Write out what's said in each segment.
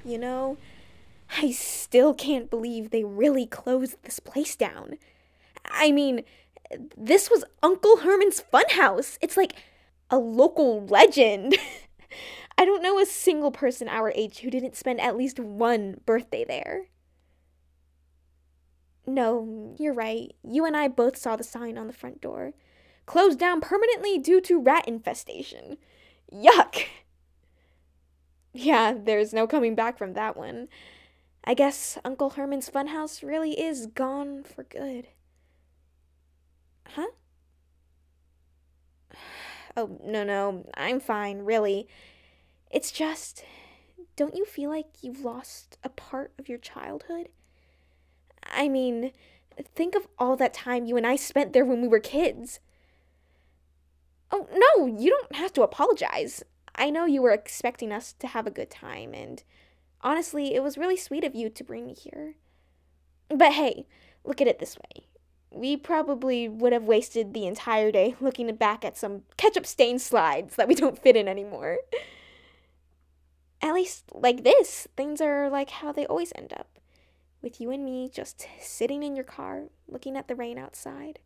you know? I still can't believe they really closed this place down. I mean, this was Uncle Herman's Funhouse. It's like a local legend. I don't know a single person our age who didn't spend at least one birthday there. No, you're right. You and I both saw the sign on the front door. Closed down permanently due to rat infestation. Yuck! Yeah, there's no coming back from that one. I guess Uncle Herman's Funhouse really is gone for good. Huh? Oh, no, I'm fine, really. It's just, don't you feel like you've lost a part of your childhood? I mean, think of all that time you and I spent there when we were kids. Oh, no, you don't have to apologize. I know you were expecting us to have a good time, and honestly, it was really sweet of you to bring me here. But hey, look at it this way. We probably would have wasted the entire day looking back at some ketchup stained slides that we don't fit in anymore. At least, like this, things are like how they always end up. With you and me just sitting in your car, looking at the rain outside.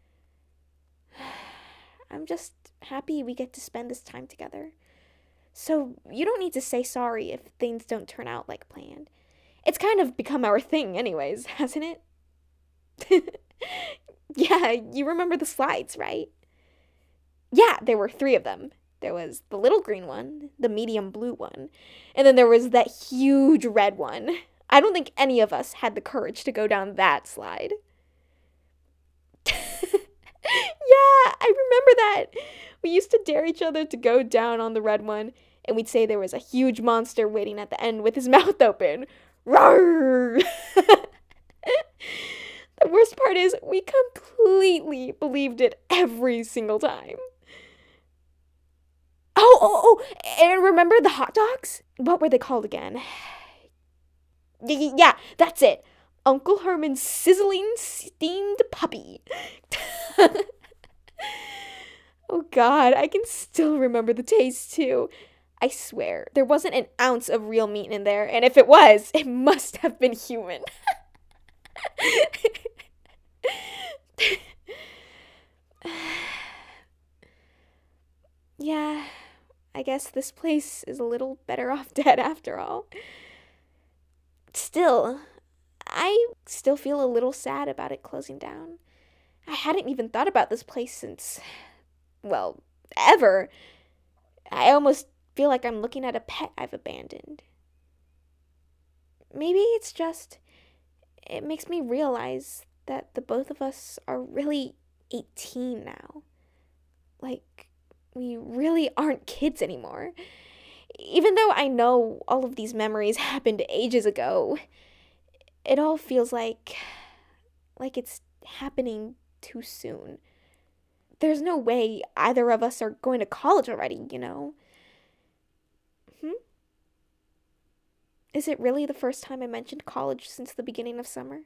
I'm just happy we get to spend this time together. So you don't need to say sorry if things don't turn out like planned. It's kind of become our thing anyways, hasn't it? Yeah, you remember the slides, right? Yeah, there were 3 of them. There was the little green one, the medium blue one, and then there was that huge red one. I don't think any of us had the courage to go down that slide. Yeah, I remember that. We used to dare each other to go down on the red one, and we'd say there was a huge monster waiting at the end with his mouth open. Roar! The worst part is we completely believed it every single time. Oh, and remember the hot dogs? What were they called again? Yeah, that's it. Uncle Herman's sizzling steamed puppy. Oh God, I can still remember the taste too. I swear, there wasn't an ounce of real meat in there, and if it was, it must have been human. Yeah, I guess this place is a little better off dead after all. Still, I still feel a little sad about it closing down. I hadn't even thought about this place since, well, ever. I almost feel like I'm looking at a pet I've abandoned. Maybe it's just, it makes me realize that the both of us are really 18 now. Like, we really aren't kids anymore. Even though I know all of these memories happened ages ago, it all feels like it's happening too soon. There's no way either of us are going to college already, you know? Is it really the first time I mentioned college since the beginning of summer?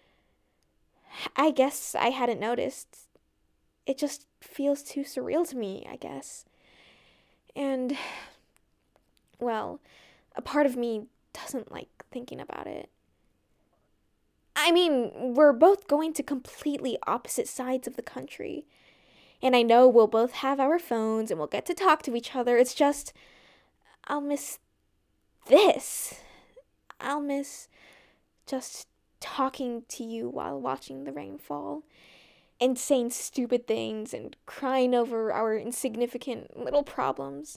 I guess I hadn't noticed. It just feels too surreal to me, I guess. And, well, a part of me doesn't like thinking about it. I mean, we're both going to completely opposite sides of the country. And I know we'll both have our phones and we'll get to talk to each other. It's just, I'll miss this. I'll miss just talking to you while watching the rain fall and saying stupid things and crying over our insignificant little problems.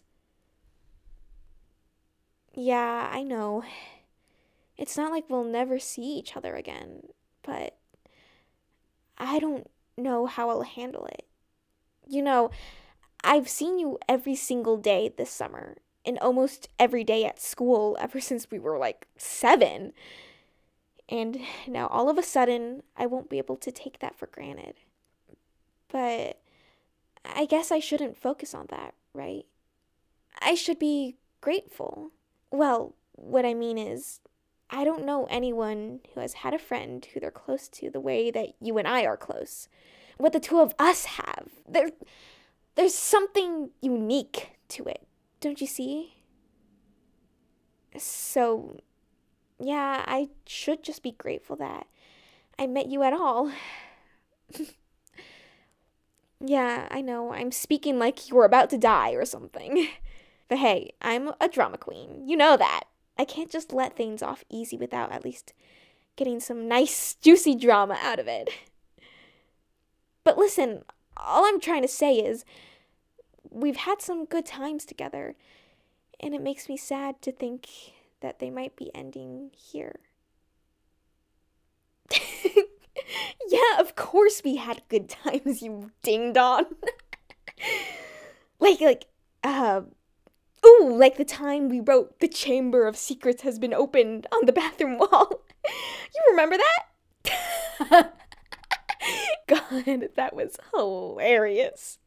Yeah, I know. It's not like we'll never see each other again, but I don't know how I'll handle it. You know, I've seen you every single day this summer, and almost every day at school ever since we were like 7. And now all of a sudden, I won't be able to take that for granted. But I guess I shouldn't focus on that, right? I should be grateful. Well, what I mean is, I don't know anyone who has had a friend who they're close to the way that you and I are close. What the two of us have. There's something unique to it, don't you see? So, yeah, I should just be grateful that I met you at all. Yeah, I know, I'm speaking like you were about to die or something. But hey, I'm a drama queen. You know that. I can't just let things off easy without at least getting some nice, juicy drama out of it. But listen, all I'm trying to say is we've had some good times together, and it makes me sad to think that they might be ending here. Yeah, of course we had good times, you ding dong. like, uh, ooh, like the time we wrote "The Chamber of Secrets has been opened" on the bathroom wall. You remember that? God, that was hilarious.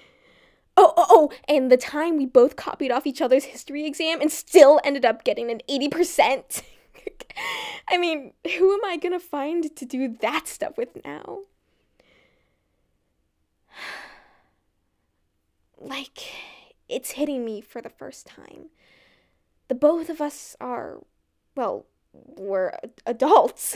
And the time we both copied off each other's history exam and still ended up getting an 80%. I mean, who am I gonna find to do that stuff with now? Like, it's hitting me for the first time. The both of us are, well, we're adults.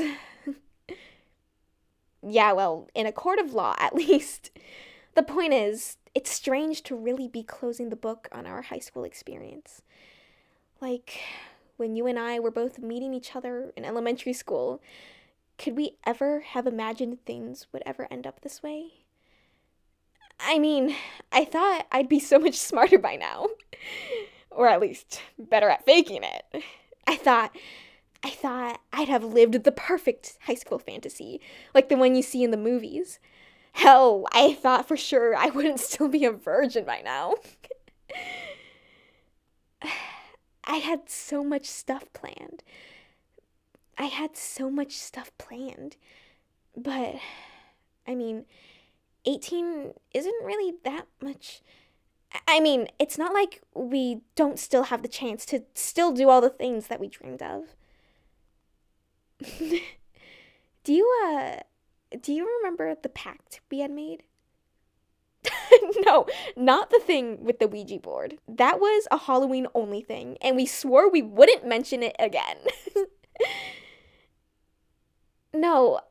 Yeah, well, in a court of law, at least. The point is, it's strange to really be closing the book on our high school experience. Like, when you and I were both meeting each other in elementary school, could we ever have imagined things would ever end up this way? I mean, I thought I'd be so much smarter by now. Or at least better at faking it. I thought I'd have lived the perfect high school fantasy, like the one you see in the movies. Hell, I thought for sure I wouldn't still be a virgin by now. I had so much stuff planned. I had so much stuff planned. But, I mean, 18 isn't really that much. I mean, it's not like we don't still have the chance to still do all the things that we dreamed of. do you, uh, do you remember the pact we had made? No, not the thing with the Ouija board. That was a Halloween only thing, and we swore we wouldn't mention it again. No,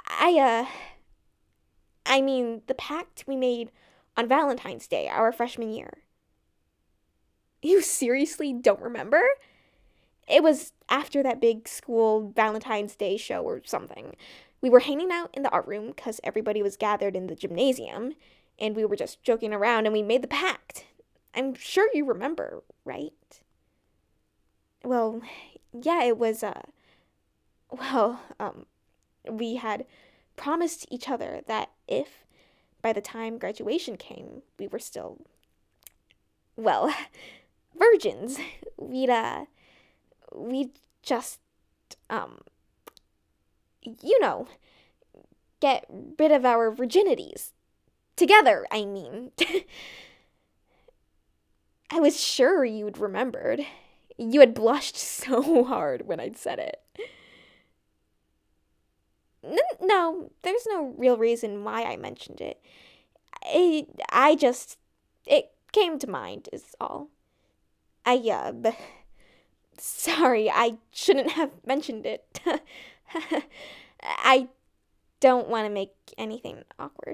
I mean, the pact we made on Valentine's Day, our freshman year. You seriously don't remember? It was after that big school Valentine's Day show or something. We were hanging out in the art room because everybody was gathered in the gymnasium, and we were just joking around and we made the pact. I'm sure you remember, right? Well, yeah, it was, well, we had promised each other that if by the time graduation came, we were still, well, virgins, we'd just, um, you know, get rid of our virginities. Together, I mean. I was sure you'd remembered. You had blushed so hard when I'd said it. No, there's no real reason why I mentioned it. I just, it came to mind, is all. Sorry, I shouldn't have mentioned it. I don't want to make anything awkward.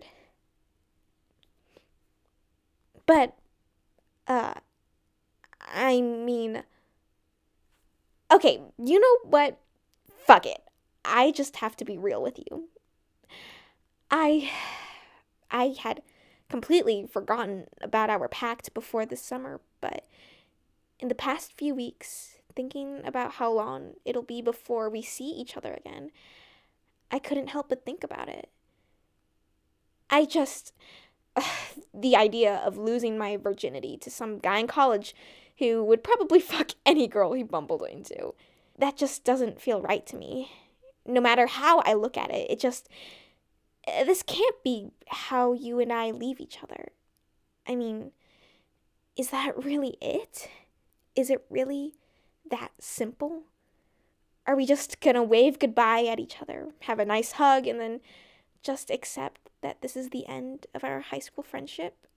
But, uh, I mean, okay, you know what? Fuck it. I just have to be real with you. I I had completely forgotten about our pact before this summer, but in the past few weeks, thinking about how long it'll be before we see each other again, I couldn't help but think about it. I just the idea of losing my virginity to some guy in college who would probably fuck any girl he bumbled into. That just doesn't feel right to me. No matter how I look at it, this can't be how you and I leave each other. I mean, is that really it? Is it really that simple? Are we just gonna wave goodbye at each other, have a nice hug, and then just accept that this is the end of our high school friendship?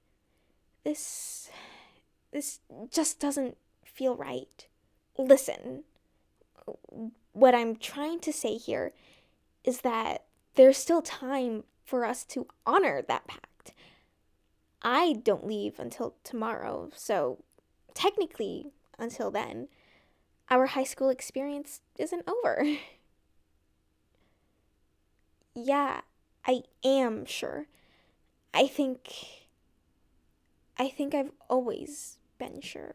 This just doesn't feel right. Listen, What I'm trying to say here is that there's still time for us to honor that pact. I don't leave until tomorrow, so technically, until then, our high school experience isn't over. Yeah, I am sure. I think. I think I've always been sure.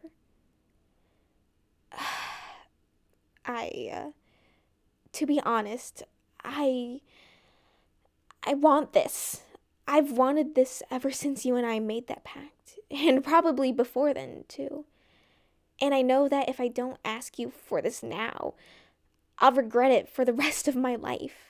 I, to be honest, I. I want this. I've wanted this ever since you and I made that pact, and probably before then, too. And I know that if I don't ask you for this now, I'll regret it for the rest of my life.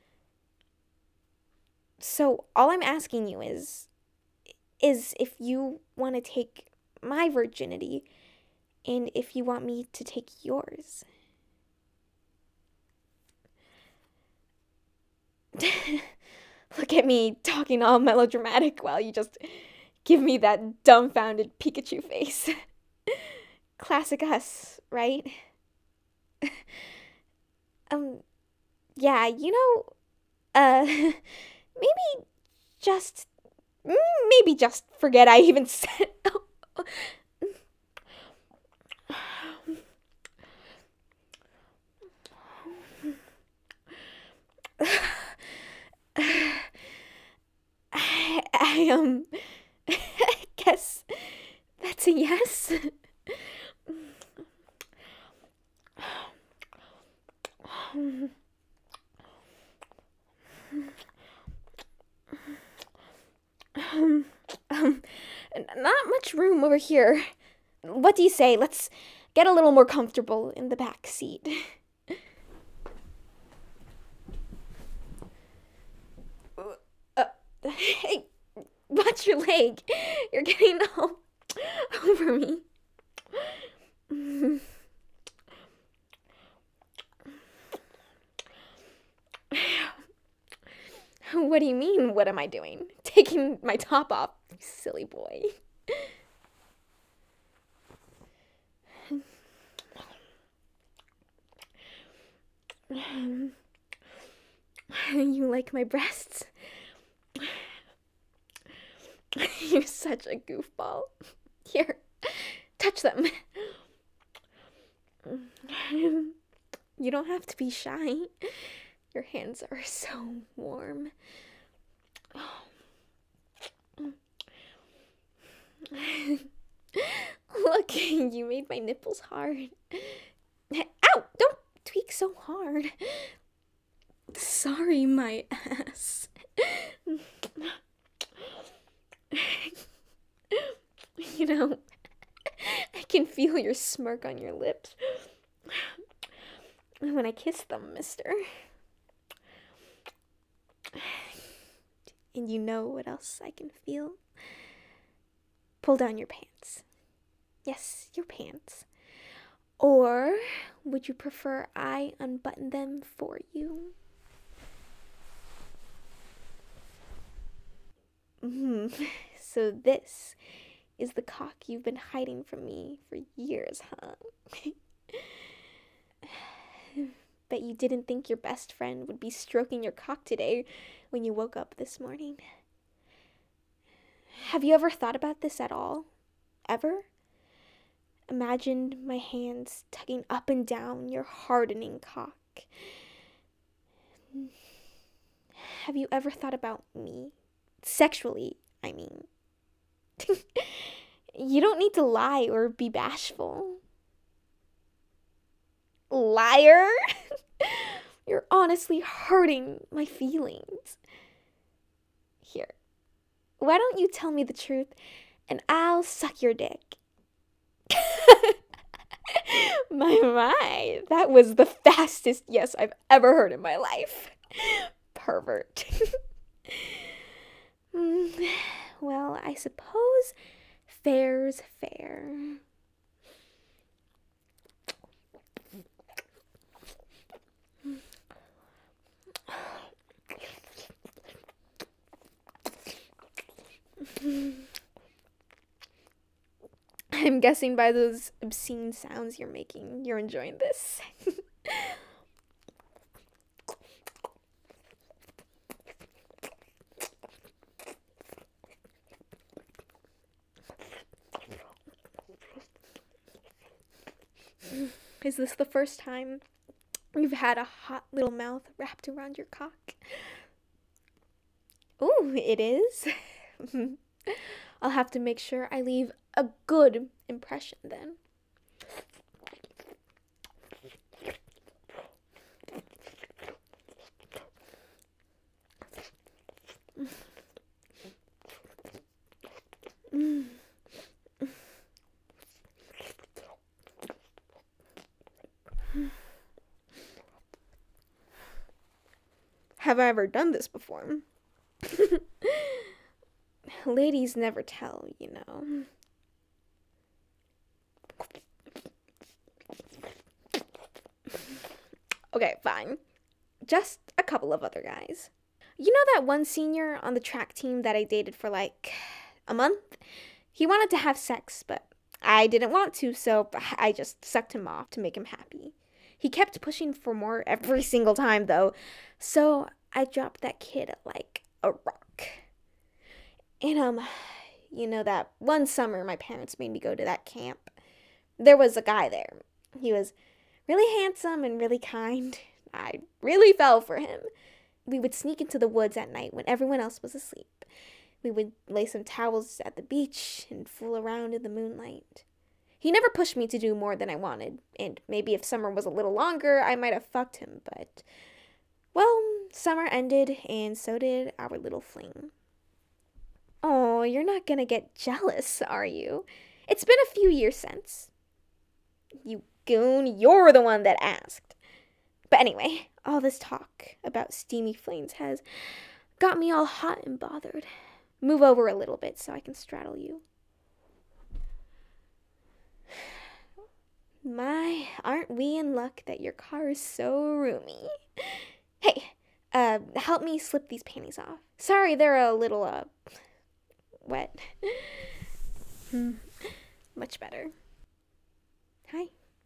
So all I'm asking you is if you want to take my virginity and if you want me to take yours. Look at me talking all melodramatic while you just give me that dumbfounded Pikachu face. Classic us, right? um, yeah, maybe just, maybe just forget I even said. I I guess that's a yes. Not much room over here. What do you say? Let's get a little more comfortable in the back seat. Hey, watch your leg. You're getting all over me. What do you mean, what am I doing? Taking my top off, you silly boy. You like my breasts? You're such a goofball. Here, touch them. You don't have to be shy. Your hands are so warm. Look, you made my nipples hard. Ow! Don't tweak so hard. Sorry, my ass. You know, I can feel your smirk on your lips when I kiss them, mister. And you know what else I can feel? Pull down your pants. Yes, your pants. Or would you prefer I unbutton them for you? So this is the cock you've been hiding from me for years, huh? Bet you didn't think your best friend would be stroking your cock today when you woke up this morning. Have you ever thought about this at all? Ever? Imagined my hands tugging up and down your hardening cock. Have you ever thought about me? Sexually, I mean. You don't need to lie or be bashful. Liar! You're honestly hurting my feelings. Here, why don't you tell me the truth and I'll suck your dick? My, that was the fastest yes I've ever heard in my life. Pervert. Well, I suppose fair's fair. I'm guessing by those obscene sounds you're making, you're enjoying this. Is this the first time you've had a hot little mouth wrapped around your cock? Ooh, it is? I'll have to make sure I leave a good impression then. Have I ever done this before? Ladies never tell, you know. Okay, fine. Just a couple of other guys. You know that one senior on the track team that I dated for like a month? He wanted to have sex, but I didn't want to, so I just sucked him off to make him happy. He kept pushing for more every single time, though, so I dropped that kid like a rock. And, you know, that one summer my parents made me go to that camp. There was a guy there. He was really handsome and really kind. I really fell for him. We would sneak into the woods at night when everyone else was asleep. We would lay some towels at the beach and fool around in the moonlight. He never pushed me to do more than I wanted, and maybe if summer was a little longer, I might have fucked him, but, well, summer ended, and so did our little fling. Oh, you're not gonna get jealous, are you? It's been a few years since. You goon, you're the one that asked. But anyway, all this talk about steamy flings has got me all hot and bothered. Move over a little bit so I can straddle you. My, aren't we in luck that your car is so roomy? Hey, help me slip these panties off. Sorry, they're a little, wet. Much better. Hi.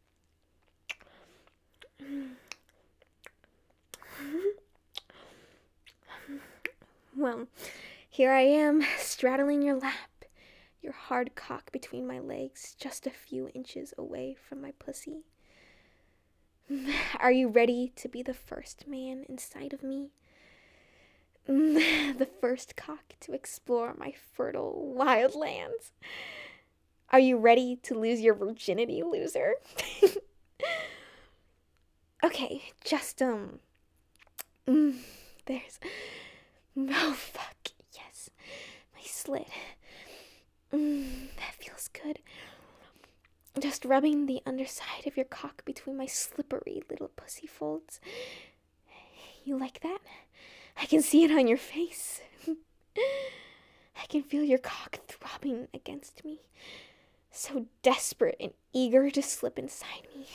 Well, here I am, straddling your lap, your hard cock between my legs, just a few inches away from my pussy. Are you ready to be the first man inside of me? The first cock to explore my fertile wildlands? Are you ready to lose your virginity, loser? Okay, just, there's... Oh, fuck, yes. My slit. That feels good. Just rubbing the underside of your cock between my slippery little pussy folds. You like that? I can see it on your face. I can feel your cock throbbing against me. So desperate and eager to slip inside me.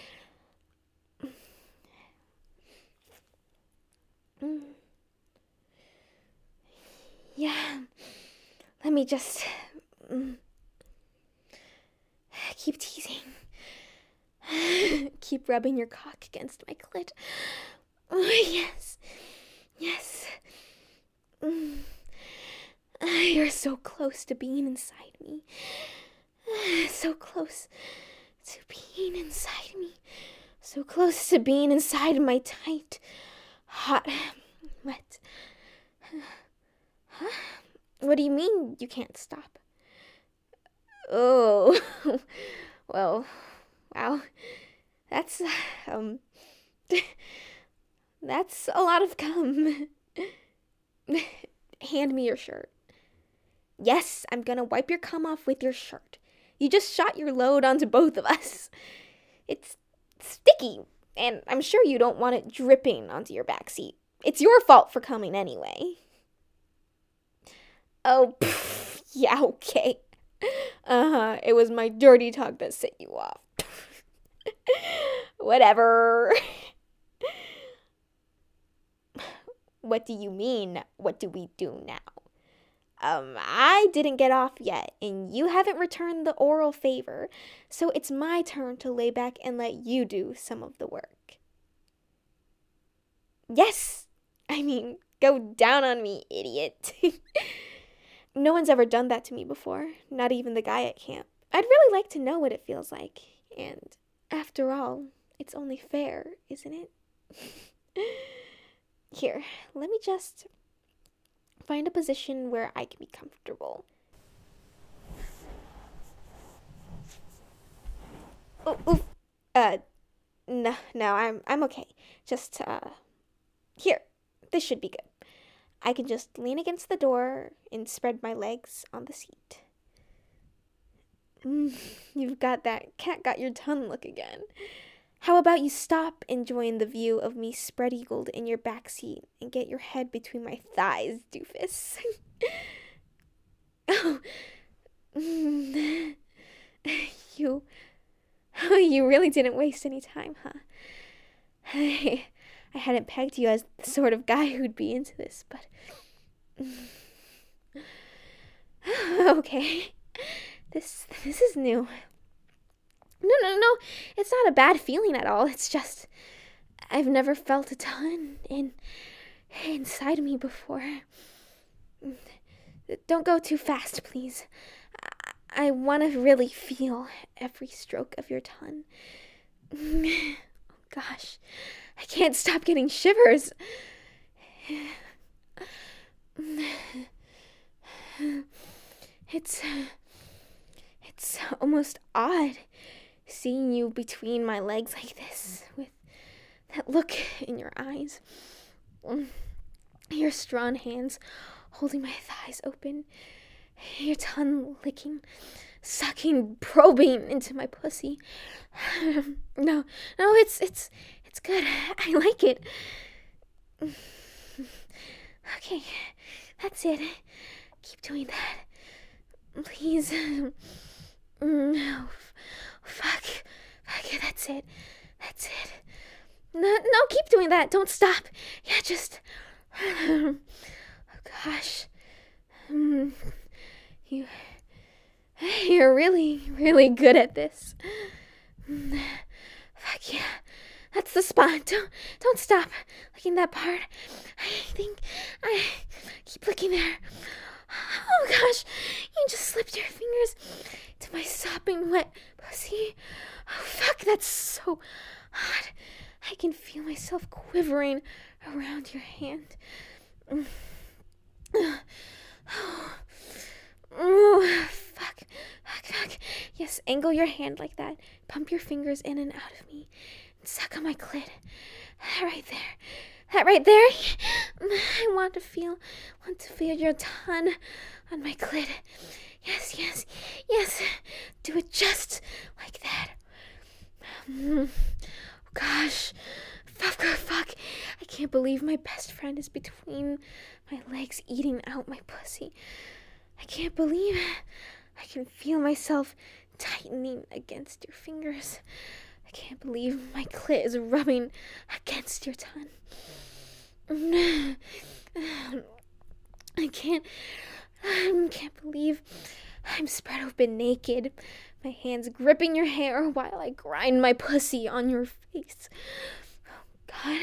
Yeah, let me just keep teasing. Keep rubbing your cock against my clit. Yes, yes. You're so close to being inside me. So close to being inside me. So close to being inside my tight, hot, wet. Huh? What do you mean you can't stop? Oh, well, wow. That's, that's a lot of cum. Hand me your shirt. Yes, I'm gonna wipe your cum off with your shirt. You just shot your load onto both of us. It's sticky, and I'm sure you don't want it dripping onto your backseat. It's your fault for coming anyway. Oh, pff, yeah, okay. It was my dirty talk that set you off. Whatever. What do you mean, what do we do now? I didn't get off yet, and you haven't returned the oral favor, so it's my turn to lay back and let you do some of the work. Yes! I mean, go down on me, idiot. No one's ever done that to me before, not even the guy at camp. I'd really like to know what it feels like. And after all, it's only fair, isn't it? Here, let me just find a position where I can be comfortable. Oh, oof. No, I'm okay. Just, here. This should be good. I can just lean against the door and spread my legs on the seat. You've got that cat got your tongue look again. How about you stop enjoying the view of me spread eagled in your back seat and get your head between my thighs, doofus? Oh, you, you really didn't waste any time, huh? I hadn't pegged you as the sort of guy who'd be into this, but okay. This is new. No. It's not a bad feeling at all. It's just I've never felt a ton inside me before. Don't go too fast, please. I want to really feel every stroke of your tongue. Oh, gosh, I can't stop getting shivers. It's almost odd seeing you between my legs like this, with that look in your eyes. Your strong hands holding my thighs open, your tongue licking, sucking, probing into my pussy. No, it's good. I like it. Okay, that's it. Keep doing that. Please. No. Fuck, that's it. No, keep doing that. Don't stop. Yeah, just. Oh, gosh. You're really good at this. Fuck yeah. That's the spot. Don't stop licking that part. I think I keep licking there. Oh gosh, you just slipped your fingers into my sopping wet pussy. Oh fuck, that's so hot. I can feel myself quivering around your hand. Oh, fuck. Yes, angle your hand like that. Pump your fingers in and out of me. And suck on my clit. That right there. I want to feel your tongue on my clit. Yes. Do it just like that. Gosh. Fuck. I can't believe my best friend is between my legs eating out my pussy. I can't believe it. I can feel myself tightening against your fingers. I can't believe my clit is rubbing against your tongue. I can't believe I'm spread open naked, my hands gripping your hair while I grind my pussy on your face. Oh,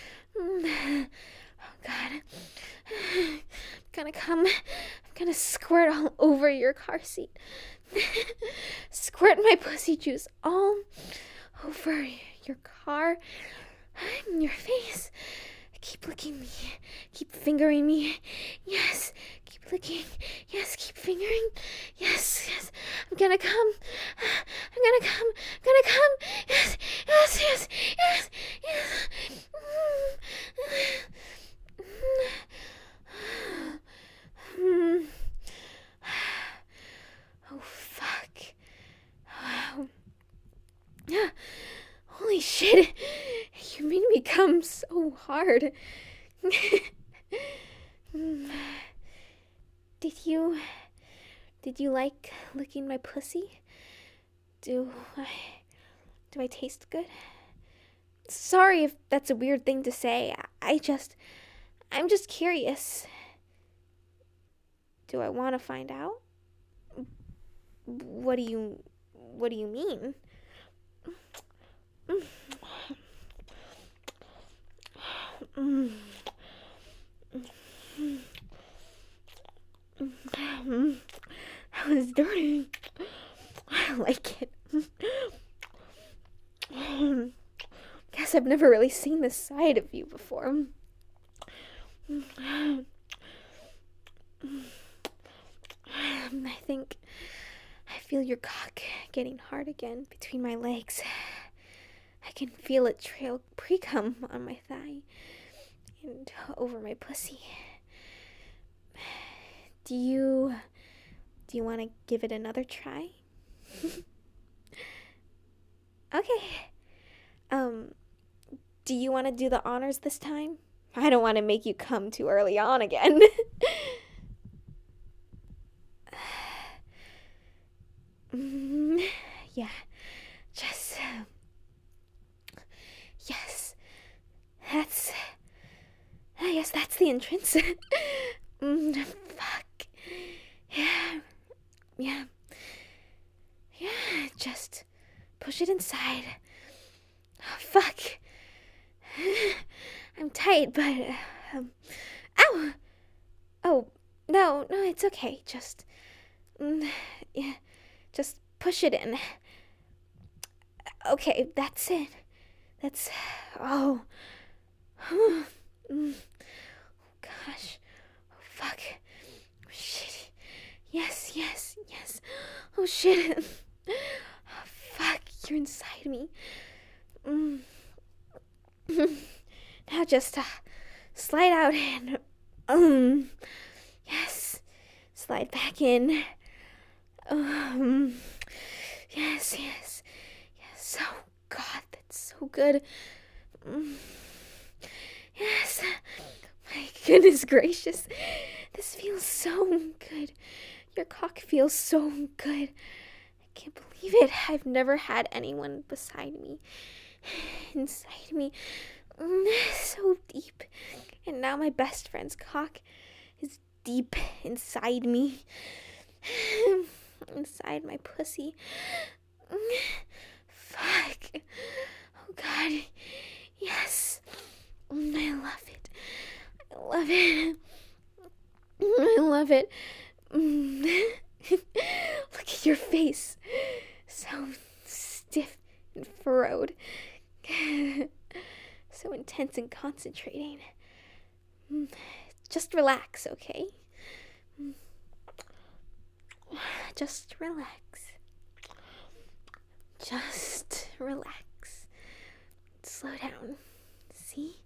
God. I'm gonna come. I'm gonna squirt all over your car seat. Squirt my pussy juice all over your car and your face. Keep licking me. Keep fingering me. Yes. Keep licking. Yes. Keep fingering. Yes. I'm gonna come. Yes. Oh, fuck. Wow. Holy shit. You made me come so hard. Did you like licking my pussy? Do I taste good? Sorry if that's a weird thing to say. I'm just curious. Do I want to find out? What do you mean? Mm. That was dirty. I like it. Guess I've never really seen this side of you before. I feel your cock getting hard again between my legs. I can feel it trail pre-cum on my thigh and over my pussy. Do you want to give it another try? Okay. Do you want to do the honors this time? I don't want to make you come too early on again. Yeah, just yes, that's yes, that's the entrance. Fuck. Yeah, yeah, yeah. Just push it inside. Oh, fuck. I'm tight, but ow. Oh no, it's okay. Just yeah, just push it in. Okay, that's it. That's oh. Gosh. Oh, fuck. Oh, shit. Yes. Oh, shit. Oh, fuck, you're inside me. Now just slide out and yes. Slide back in. Yes. Oh, God, that's so good. Yes. My goodness gracious. This feels so good. Your cock feels so good. I can't believe it. I've never had anyone beside me, inside me, so deep. And now my best friend's cock is deep inside me. Inside my pussy. Fuck. Oh, God. Yes. I love it. I love it. Look at your face. So stiff and furrowed. So intense and concentrating. Just relax, okay? Just relax. Just relax. Slow down. See?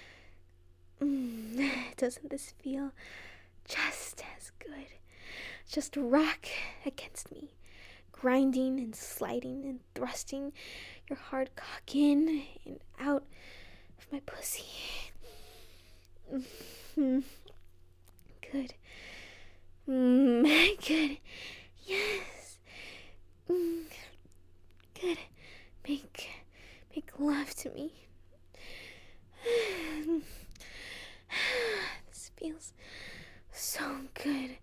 Doesn't this feel just as good? Just rock against me, grinding and sliding and thrusting your hard cock in and out of my pussy. Good. Good. Yes. Good. Make love to me. This feels so good.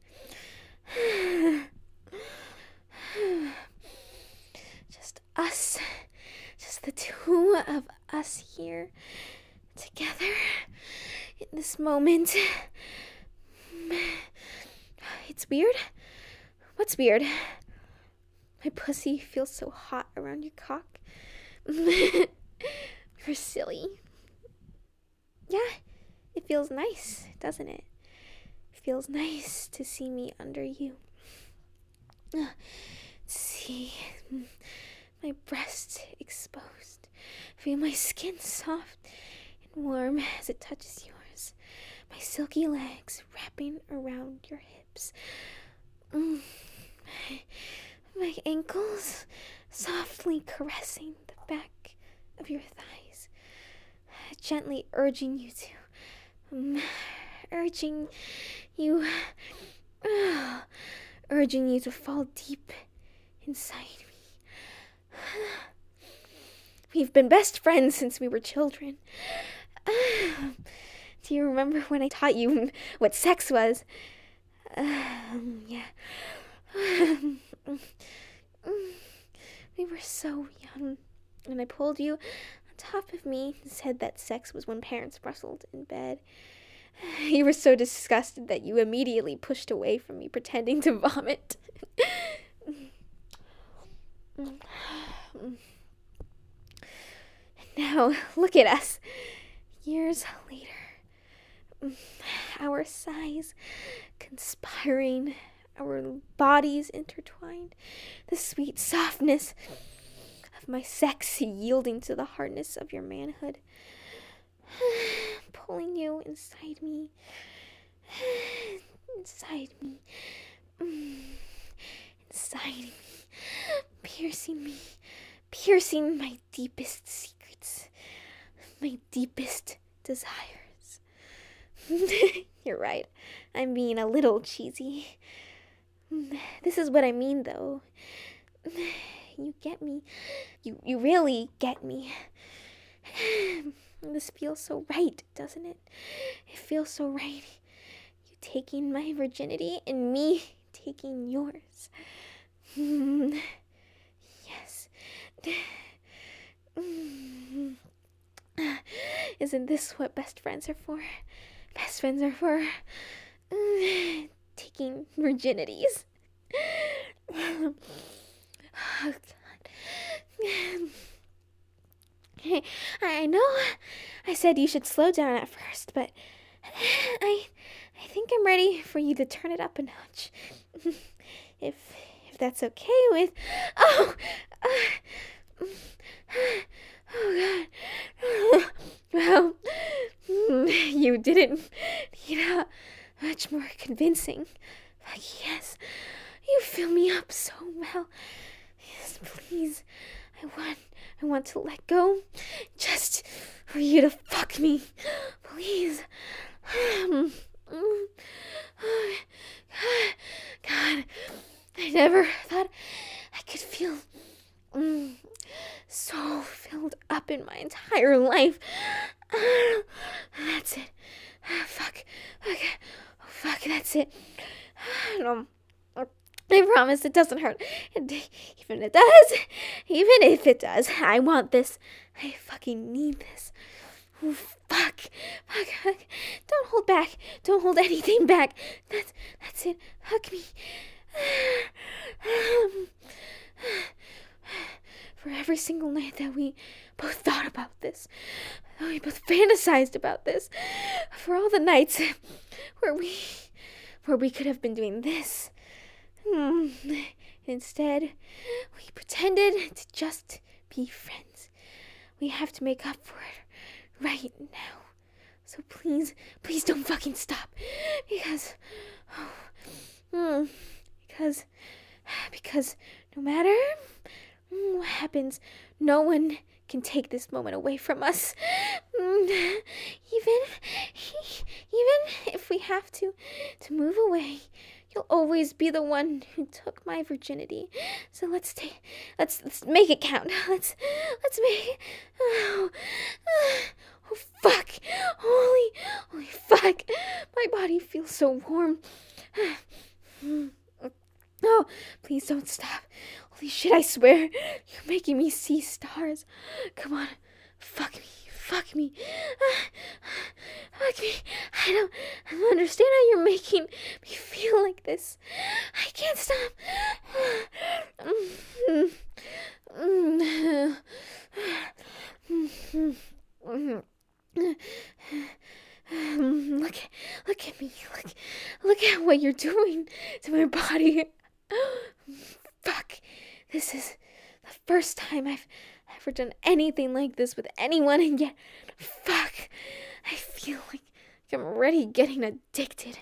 Just us. Just the two of us here together in this moment. It's weird. What's weird? My pussy feels so hot around your cock. You're silly. Yeah, it feels nice, doesn't it? It feels nice to see me under you. See my breast exposed. Feel my skin soft and warm as it touches yours. My silky legs wrapping around your hips. My ankles softly caressing the back of your thighs. Gently urging you to fall deep inside me. We've been best friends since we were children. Do you remember when I taught you what sex was? Yeah. We were so young, and I pulled you on top of me said that sex was when parents wrestled in bed. You were so disgusted that you immediately pushed away from me, pretending to vomit. Now, look at us. Years later. Our sighs conspiring, our bodies intertwined, the sweet softness of my sex yielding to the hardness of your manhood, pulling you inside me, inside me, piercing me, piercing my deepest secrets, my deepest desires. You're right, I'm being a little cheesy. This is what I mean, though. You get me. You really get me. This feels so right, doesn't it? It feels so right. You taking my virginity and me taking yours. Yes. Isn't this what best friends are for? Best friends are for taking virginities. Oh, God. I know I said you should slow down at first, but I think I'm ready for you to turn it up a notch. If that's okay with... Oh! Oh, God. Well, you didn't need much more convincing. But yes, you fill me up so well. Yes, please. I want to let go. Just for you to fuck me. Please. God, I never thought I could feel so filled up in my entire life. That's it. Fuck. Okay. Oh, fuck, that's it. I promise it doesn't hurt. And even if it does, I want this. I fucking need this. Oh, fuck. Don't hold back. Don't hold anything back. That's it. Hug me. For every single night that we both thought about this, that we both fantasized about this, for all the nights where we could have been doing this. Instead, we pretended to just be friends. We have to make up for it right now. So please don't fucking stop. Because no matter what happens, no one can take this moment away from us. Even if we have to move away, you'll always be the one who took my virginity. So let's make it count. Let's make it. Oh, fuck. Holy fuck. My body feels so warm. No, please don't stop. Holy shit, I swear. You're making me see stars. Come on. Fuck me. Fuck me. I don't understand how you're making me feel like this. I can't stop. Look at me. Look at what you're doing to my body. Fuck. This is the first time I've ever done anything like this with anyone, and yet, fuck, I feel like I'm already getting addicted.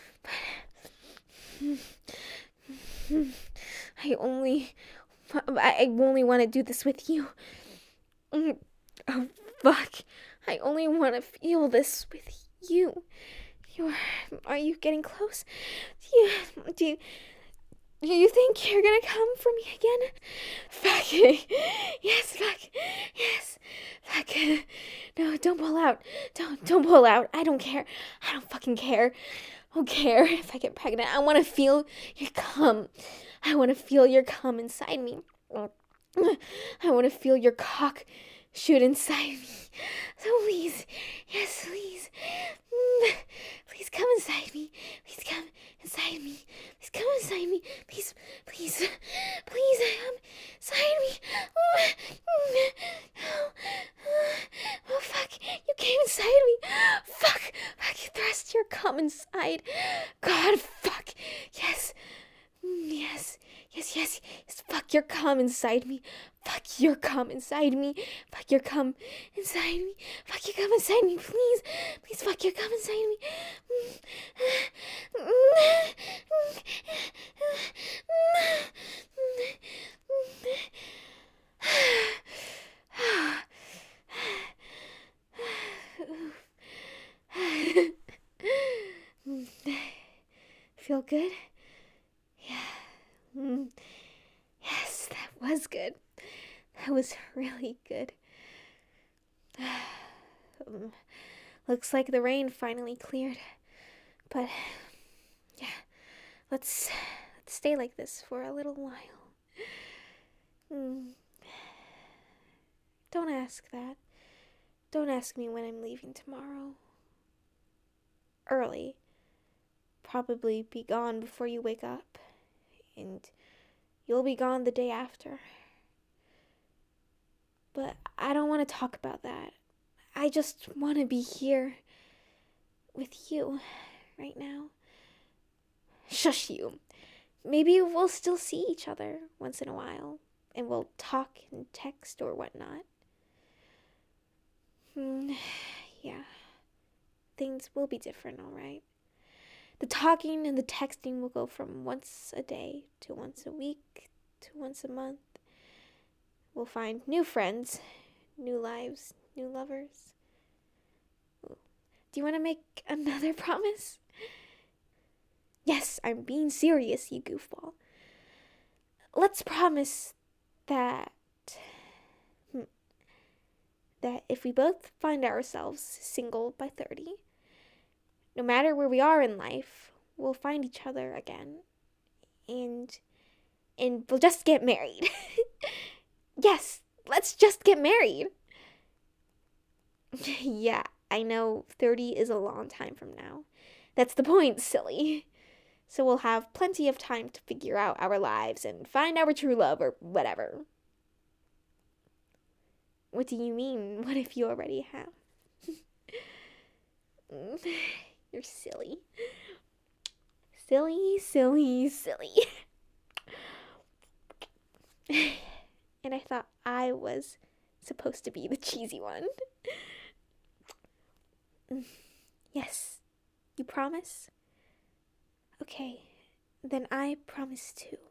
But I only want to do this with you. Oh, fuck. I only want to feel this with you. Are you getting close? Do you think you're gonna come for me again? Fuck. Yes, fuck. Yes. Fuck. No, don't pull out. Don't pull out. I don't care. I don't fucking care. I don't care if I get pregnant. I want to feel your cum. I want to feel your cum inside me. I want to feel your cock shoot inside me. So please, yes, please. Please come inside me. Please come inside me. Please come inside me. Please, please, please come inside me. Oh, fuck. You came inside me. Fuck. Fuck, you thrust your cum inside. God, fuck. Yes. Yes. Yes, yes, yes. Fuck your cum inside me. Fuck your cum inside me. Fuck your cum inside me. Fuck your cum inside me, please. Please fuck your cum inside me. Feel good? Yeah. Yes, that was good. That was really good. Looks like the rain finally cleared. But yeah, let's stay like this for a little while. Don't ask that. Don't ask me when I'm leaving tomorrow. Early. Probably be gone before you wake up. And you'll be gone the day after. But I don't want to talk about that. I just want to be here with you right now. Shush you. Maybe we'll still see each other once in a while, and we'll talk and text or whatnot. Yeah. Things will be different, alright? The talking and the texting will go from once a day to once a week to once a month. We'll find new friends, new lives, new lovers. Do you want to make another promise? Yes, I'm being serious, you goofball. Let's promise that if we both find ourselves single by 30, no matter where we are in life, we'll find each other again. And we'll just get married. Yes, let's just get married. Yeah, I know 30 is a long time from now. That's the point, silly. So we'll have plenty of time to figure out our lives and find our true love or whatever. What do you mean? What if you already have? You're silly. Silly, silly, silly. And I thought I was supposed to be the cheesy one. Yes. You promise? Okay. Then I promise too.